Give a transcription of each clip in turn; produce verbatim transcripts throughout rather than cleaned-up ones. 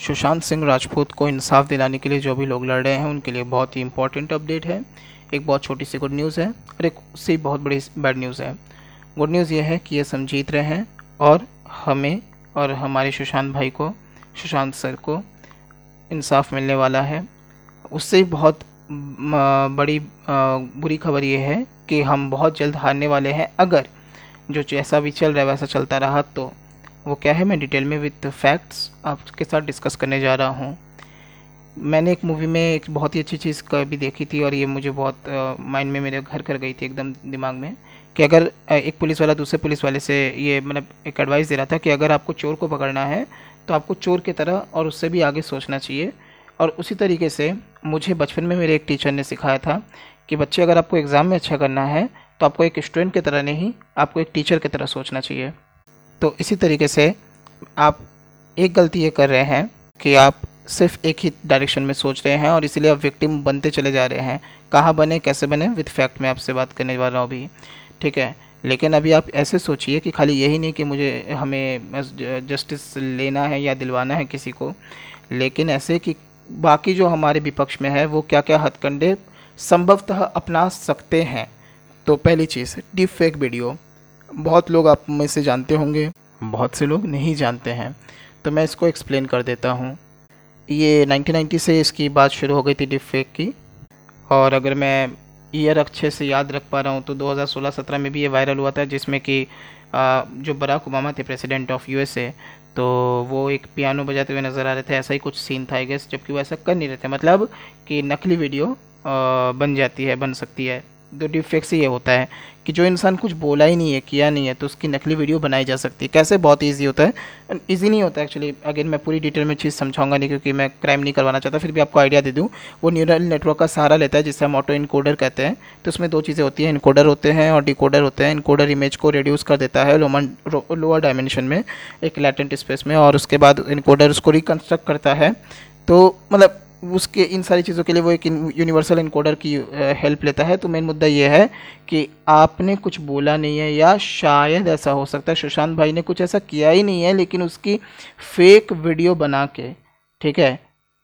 सुशांत सिंह राजपूत को इंसाफ दिलाने के लिए जो भी लोग लड़ रहे हैं उनके लिए बहुत ही इंपॉर्टेंट अपडेट है। एक बहुत छोटी सी गुड न्यूज़ है और एक उससे बहुत बड़ी बैड न्यूज़ है। गुड न्यूज़ ये है कि ये सब जीत रहे हैं और हमें और हमारे सुशांत भाई को, सुशांत सर को इंसाफ मिलने वाला है। उससे बहुत म, बड़ी आ, बुरी खबर ये है कि हम बहुत जल्द हारने वाले हैं। अगर जो जैसा भी चल रहा है वैसा चलता रहा तो वो क्या है, मैं डिटेल में विद फैक्ट्स आपके साथ डिस्कस करने जा रहा हूँ। मैंने एक मूवी में एक बहुत ही अच्छी चीज़ कभी देखी थी और ये मुझे बहुत माइंड में मेरे घर कर गई थी एकदम दिमाग में, कि अगर अ, एक पुलिस वाला दूसरे पुलिस वाले से ये मतलब एक एडवाइस दे रहा था कि अगर आपको चोर को पकड़ना है तो आपको चोर की तरह और उससे भी आगे सोचना चाहिए। और उसी तरीके से मुझे बचपन में मेरे एक टीचर ने सिखाया था कि बच्चे, अगर आपको एग्ज़ाम में अच्छा करना है तो आपको एक स्टूडेंट की तरह नहीं, आपको एक टीचर की तरह सोचना चाहिए। तो इसी तरीके से आप एक गलती ये कर रहे हैं कि आप सिर्फ एक ही डायरेक्शन में सोच रहे हैं और इसीलिए आप विक्टिम बनते चले जा रहे हैं। कहाँ बने, कैसे बने, विद फैक्ट में आपसे बात करने वाला हूँ अभी, ठीक है। लेकिन अभी आप ऐसे सोचिए कि खाली यही नहीं कि मुझे हमें जस्टिस लेना है या दिलवाना है किसी को, लेकिन ऐसे कि बाकी जो हमारे विपक्ष में है वो क्या क्या हथकंडे संभवतः अपना सकते हैं। तो पहली चीज़, डीप फेक वीडियो। बहुत लोग आप में से जानते होंगे, बहुत से लोग नहीं जानते हैं, तो मैं इसको एक्सप्लेन कर देता हूँ। ये नाइनटीन नाइंटी से इसकी बात शुरू हो गई थी डीप फेक की, और अगर मैं ईयर अच्छे से याद रख पा रहा हूँ तो दो हज़ार सोलह सत्रह में भी ये वायरल हुआ था, जिसमें कि आ, जो बराक ओबामा थे प्रेसिडेंट ऑफ यूएसए, तो वो एक पियानो बजाते हुए नज़र आ रहे थे, ऐसा ही कुछ सीन था आई गेस, जबकि वो ऐसा कर नहीं रहे थे। मतलब कि नकली वीडियो आ, बन जाती है, बन सकती है। तो डीप फेक से ये होता है कि जो इंसान कुछ बोला ही नहीं है, किया नहीं है, तो उसकी नकली वीडियो बनाई जा सकती है। कैसे? बहुत इजी होता है। इजी नहीं होता एक्चुअली, अगेन मैं पूरी डिटेल में चीज़ समझाऊंगा नहीं क्योंकि मैं क्राइम नहीं करवाना चाहता, फिर भी आपको आइडिया दे दूँ। वो न्यूरल नेटवर्क का सहारा लेता है जिसे हम ऑटो इनकोडर कहते हैं। तो उसमें दो चीज़ें होती हैं, इनकोडर होते हैं और डिकोडर होते हैं। इनकोडर इमेज को रिड्यूस कर देता है लोअर डायमेंशन में, एक लैटेंट स्पेस में, और उसके बाद इनकोडर उसको रिकन्स्ट्रक्ट करता है। तो मतलब उसके इन सारी चीज़ों के लिए वो एक यूनिवर्सल इनकोडर की हेल्प लेता है। तो मेन मुद्दा ये है कि आपने कुछ बोला नहीं है, या शायद ऐसा हो सकता है सुशांत भाई ने कुछ ऐसा किया ही नहीं है, लेकिन उसकी फेक वीडियो बना के, ठीक है,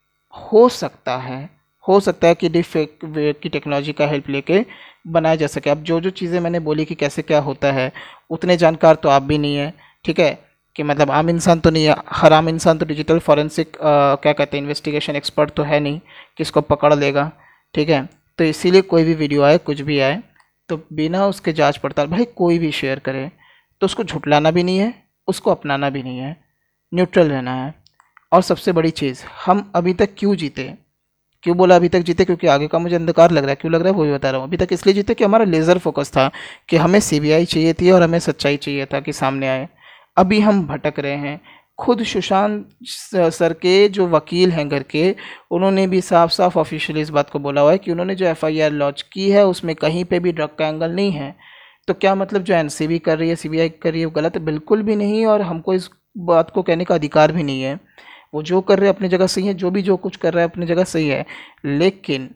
हो सकता है हो सकता है कि डीप फेक की टेक्नोलॉजी का हेल्प लेके बनाया जा सके। अब जो जो चीज़ें मैंने बोली कि कैसे क्या होता है, उतने जानकार तो आप भी नहीं है, ठीक है, कि मतलब आम इंसान तो नहीं है। हर आम इंसान तो डिजिटल फॉरेंसिक क्या कहते हैं इन्वेस्टिगेशन एक्सपर्ट तो है नहीं, किसको पकड़ लेगा, ठीक है। तो इसीलिए कोई भी वीडियो आए, कुछ भी आए, तो बिना उसके जांच पड़ताल, भाई कोई भी शेयर करे तो उसको झुटलाना भी नहीं है, उसको अपनाना भी नहीं है, न्यूट्रल रहना है। और सबसे बड़ी चीज़, हम अभी तक क्यों जीते? क्यों बोला अभी तक जीते? क्योंकि आगे का मुझे अंधकार लग रहा है। क्यों लग रहा है वो भी बता रहा हूँ। अभी तक इसलिए जीते कि हमारा लेज़र फोकस था कि हमें सीबीआई चाहिए थी और हमें सच्चाई चाहिए था कि सामने आए। अभी हम भटक रहे हैं। खुद सुशांत सर के जो वकील हैं घर के, उन्होंने भी साफ साफ ऑफिशियली इस बात को बोला हुआ है कि उन्होंने जो एफआईआर लॉन्च की है उसमें कहीं पे भी ड्रग का एंगल नहीं है। तो क्या मतलब जो एनसीबी कर रही है, सीबीआई कर रही है, वो गलत है? बिल्कुल भी नहीं, और हमको इस बात को कहने का अधिकार भी नहीं है। वो जो कर रहे हैं अपनी जगह सही है, जो भी जो कुछ कर रहा है अपनी जगह सही है, लेकिन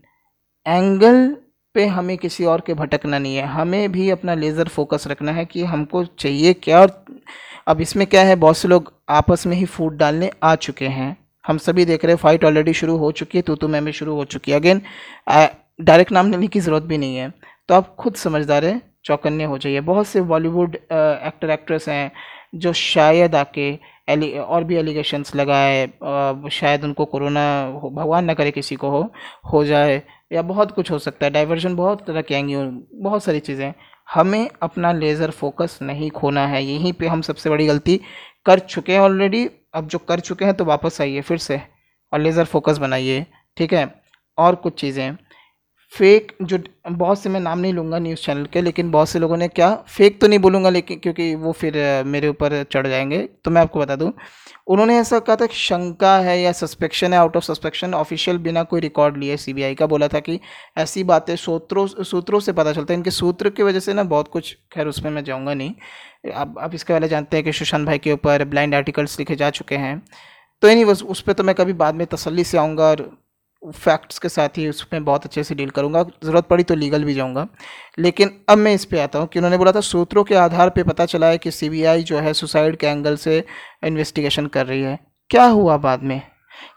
एंगल पे हमें किसी और के भटकना नहीं है। हमें भी अपना लेज़र फोकस रखना है कि हमको चाहिए क्या। और अब इसमें क्या है, बहुत से लोग आपस में ही फूट डालने आ चुके हैं। हम सभी देख रहे हैं, फाइट ऑलरेडी शुरू हो चुकी है, तू तो मैं में शुरू हो चुकी है। अगेन डायरेक्ट नाम लेने की ज़रूरत भी नहीं है, तो आप खुद समझदार हैं, चौकन्ने हो जाइए। बहुत से बॉलीवुड एक्टर एक्ट्रेस हैं जो शायद आके एली और भी एलिगेशंस लगाए, शायद उनको कोरोना, भगवान ना करे किसी को हो हो जाए, या बहुत कुछ हो सकता है, डाइवर्जन बहुत तरह की आएंगी, बहुत सारी चीज़ें। हमें अपना लेज़र फोकस नहीं खोना है। यहीं पे हम सबसे बड़ी गलती कर चुके हैं ऑलरेडी। अब जो कर चुके हैं तो वापस आइए फिर से और लेज़र फोकस बनाइए, ठीक है। और कुछ चीज़ें फेक, जो बहुत से, मैं नाम नहीं लूँगा न्यूज़ चैनल के, लेकिन बहुत से लोगों ने क्या, फेक तो नहीं बोलूँगा लेकिन क्योंकि वो फिर मेरे ऊपर चढ़ जाएंगे, तो मैं आपको बता दूँ, उन्होंने ऐसा कहा था कि शंका है या सस्पेक्शन है, आउट ऑफ सस्पेक्शन, ऑफिशियल बिना कोई रिकॉर्ड लिए सीबीआई का बोला था कि ऐसी बातें सूत्रों सूत्रों से पता चलता है। इनके सूत्र की वजह से ना बहुत कुछ, खैर उसमें मैं जाऊँगा नहीं। अब आप इसके वाले जानते हैं कि सुशांत भाई के ऊपर ब्लाइंड आर्टिकल्स लिखे जा चुके हैं, तो एनी बस उस पर तो मैं कभी बाद में तसल्ली से आऊँगा और फैक्ट्स के साथ ही उसमें बहुत अच्छे से डील करूंगा, ज़रूरत पड़ी तो लीगल भी जाऊंगा। लेकिन अब मैं इस पे आता हूँ कि उन्होंने बोला था सूत्रों के आधार पे पता चला है कि सीबीआई जो है सुसाइड के एंगल से इन्वेस्टिगेशन कर रही है। क्या हुआ बाद में?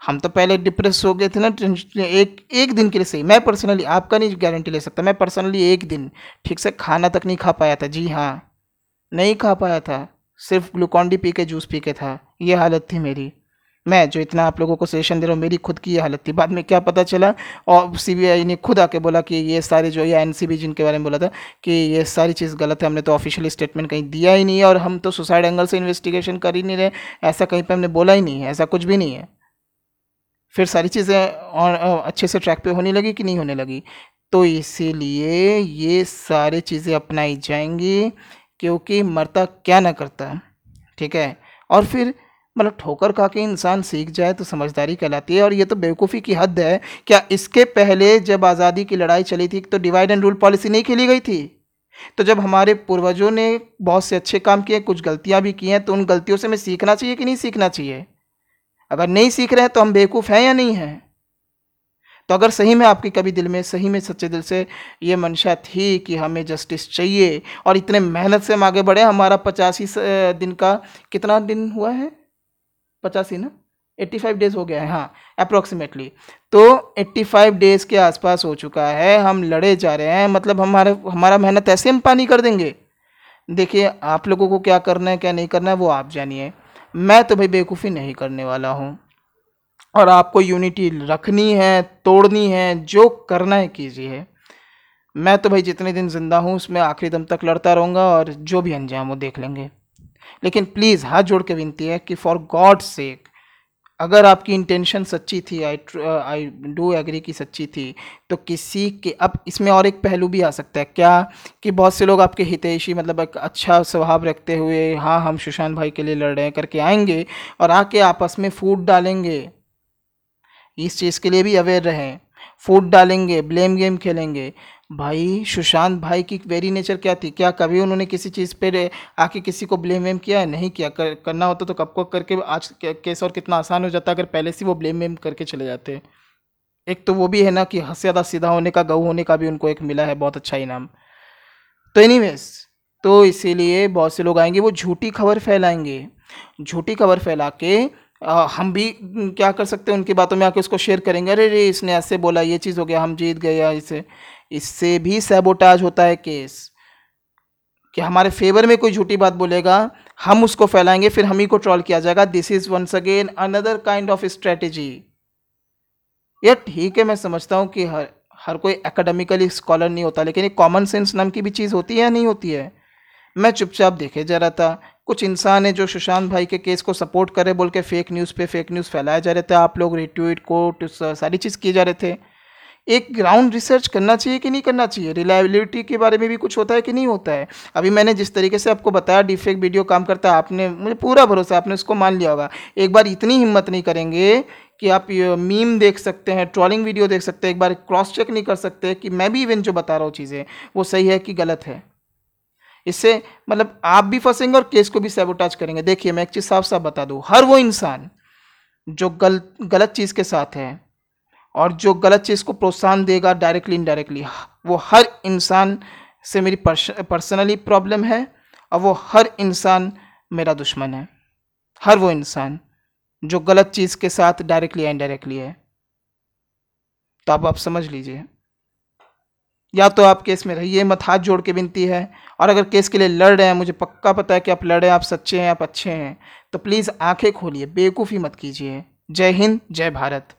हम तो पहले डिप्रेस हो गए थे ना, टेंशन- एक एक दिन के लिए सही। मैं पर्सनली, आपका नहीं गारंटी ले सकता, मैं पर्सनली एक दिन ठीक से खाना तक नहीं खा पाया था। जी हाँ, नहीं खा पाया था, सिर्फ ग्लूकॉन डी पी के, जूस पी के था। ये हालत थी मेरी। मैं जो इतना आप लोगों को सजेशन दे रहा हूँ, मेरी खुद की ये हालत थी। बाद में क्या पता चला, और सी बी आई ने खुद आके बोला कि ये सारी जो, ये एन सी बी जिनके बारे में बोला था कि ये सारी चीज़ गलत है, हमने तो ऑफिशियल स्टेटमेंट कहीं दिया ही नहीं है, और हम तो सुसाइड एंगल से इन्वेस्टिगेशन कर ही नहीं रहे, ऐसा कहीं पर हमने बोला ही नहीं है, ऐसा कुछ भी नहीं है। फिर सारी चीज़ें और अ, अच्छे से ट्रैक पे होने लगी कि नहीं होने लगी। तो इसीलिए ये सारी चीज़ें अपनाई जाएंगी, क्योंकि मरता क्या ना करता, ठीक है। और फिर मतलब ठोकर खा के इंसान सीख जाए तो समझदारी कहलाती है, और ये तो बेवकूफ़ी की हद है। क्या इसके पहले जब आज़ादी की लड़ाई चली थी तो डिवाइड एंड रूल पॉलिसी नहीं खेली गई थी? तो जब हमारे पूर्वजों ने बहुत से अच्छे काम किए, कुछ गलतियां भी की हैं, तो उन गलतियों से हमें सीखना चाहिए कि नहीं सीखना चाहिए? अगर नहीं सीख रहे हैं तो हम बेवकूफ़ हैं या नहीं हैं? तो अगर सही में आपके कभी दिल में, सही में सच्चे दिल से ये मंशा थी कि हमें जस्टिस चाहिए, और इतने मेहनत से हम आगे बढ़े, हमारा पचासी दिन का, कितना दिन हुआ है, पचासी ना, एट्टी फाइव डेज हो गया है, हाँ अप्रोक्सीमेटली। तो एट्टी फाइव डेज के आसपास हो चुका है, हम लड़े जा रहे हैं, मतलब हमारे हमारा मेहनत ऐसे हम पानी कर देंगे? देखिए, आप लोगों को क्या करना है क्या नहीं करना है वो आप जानिए। मैं तो भाई बेवकूफ़ी नहीं करने वाला हूँ, और आपको यूनिटी रखनी है, तोड़नी है, जो करना है कीजिए। मैं तो भाई जितने दिन ज़िंदा हूँ उसमें आखिरी दम तक लड़ता रहूँगा, और जो भी अंजाम हो देख लेंगे। लेकिन प्लीज़ हाथ जोड़ के विनती है कि फॉर गॉड सेक, अगर आपकी इंटेंशन सच्ची थी, आई आई डू एग्री की सच्ची थी, तो किसी के, अब इसमें और एक पहलू भी आ सकता है क्या, कि बहुत से लोग आपके हितैषी, मतलब एक अच्छा स्वभाव रखते हुए, हाँ हम सुशांत भाई के लिए लड़ रहे हैं करके आएंगे, और आके आपस में फूट डालेंगे। इस चीज़ के लिए भी अवेयर रहें। फूट डालेंगे, ब्लेम गेम खेलेंगे। भाई सुशांत भाई की वेरी नेचर क्या थी? क्या कभी उन्होंने किसी चीज़ पे आके किसी को ब्लेम वेम किया है? नहीं किया। कर, करना होता तो कब को करके आज केस और कितना आसान हो जाता अगर पहले से वो ब्लेम वेम करके चले जाते। एक तो वो भी है ना कि हद सीधा होने का, गऊ होने का भी उनको एक मिला है बहुत अच्छा इनाम। तो एनीवेज, तो इसीलिए बहुत से लोग आएंगे, वो झूठी खबर फैलाएंगे, झूठी खबर फैला के आ, हम भी न, क्या कर सकते हैं, उनकी बातों में आके उसको शेयर करेंगे, अरे रे इसने ऐसे बोला, ये चीज़ हो गया, हम जीत गए, या इससे इससे भी सैबोटाज होता है केस, कि हमारे फेवर में कोई झूठी बात बोलेगा, हम उसको फैलाएंगे, फिर हम ही को ट्रोल किया जाएगा। This is once again another kind of strategy. ये ठीक है, मैं समझता हूँ कि हर हर कोई एकेडमिकली स्कॉलर नहीं होता, लेकिन एक कॉमन सेंस नाम की भी चीज़ होती है या नहीं होती है? मैं चुपचाप देखे जा रहा था, कुछ इंसान है जो सुशांत भाई के केस को सपोर्ट करे बोल के फेक न्यूज़ पे फेक न्यूज़ फैलाए जा रहे थे, आप लोग रिट्वीट कोट सारी चीज़ किए जा रहे थे। एक ग्राउंड रिसर्च करना चाहिए कि नहीं करना चाहिए? रिलायबिलिटी के बारे में भी कुछ होता है कि नहीं होता है? अभी मैंने जिस तरीके से आपको बताया डिफेक्ट वीडियो काम करता है, आपने, मुझे पूरा भरोसा है आपने उसको मान लिया होगा। एक बार इतनी हिम्मत नहीं करेंगे कि आप मीम देख सकते हैं, ट्रोलिंग वीडियो देख सकते हैं, एक बार क्रॉस चेक नहीं कर सकते कि मैं भी इवन जो बता रहा हूँ चीज़ें वो सही है कि गलत है। इससे मतलब आप भी फंसेंगे और केस को भी सैबोटाज करेंगे। देखिए, मैं एक चीज़ साफ साफ बता दूँ, हर वो इंसान जो गल गलत चीज़ के साथ है और जो गलत चीज़ को प्रोत्साहन देगा डायरेक्टली इनडायरेक्टली, वो हर इंसान से मेरी पर्सनली प्रॉब्लम है, और वो हर इंसान मेरा दुश्मन है। हर वो इंसान जो गलत चीज़ के साथ डायरेक्टली या इनडायरेक्टली है। तो आप आप समझ लीजिए, या तो आप केस में रहिए मत, हाथ जोड़ के विनती है। और अगर केस के लिए लड़ रहे हैं, मुझे पक्का पता है कि आप लड़ रहे हैं, आप सच्चे हैं, आप अच्छे हैं, तो प्लीज़ आंखें खोलिए, बेवकूफ़ी मत कीजिए। जय हिंद, जय भारत।